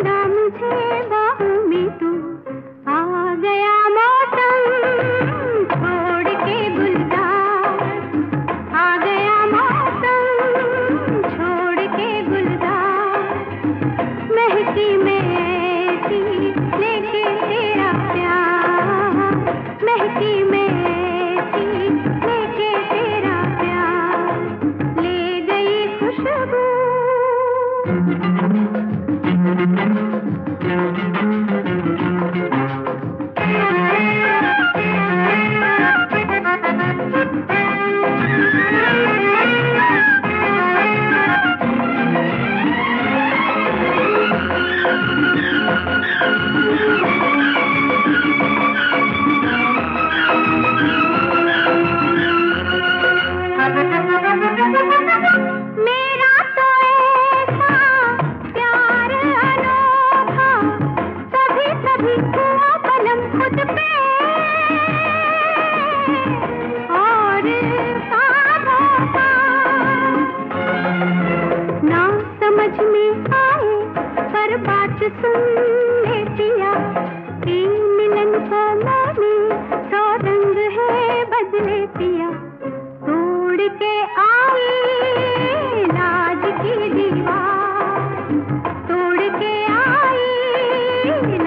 ना मुझे बाहों में तू, आ गया मौसम छोड़ के गुलजार, आ गया मौसम छोड़ के गुलजार। महकी महकी लेके तेरा प्यार, महकी महकी लेके तेरा प्यार, ले गई खुशबू। मेरा तो ऐसा प्यार अनोखा, कभी कभी हुआ पलम खुद पे और ख्वाबों का ना समझ में आए, पर बात सुन ले पिया, कि मिलन को माने सौ रंग है बदले पिया। तोड़ के आई लाज की दीवार, तोड़ के आई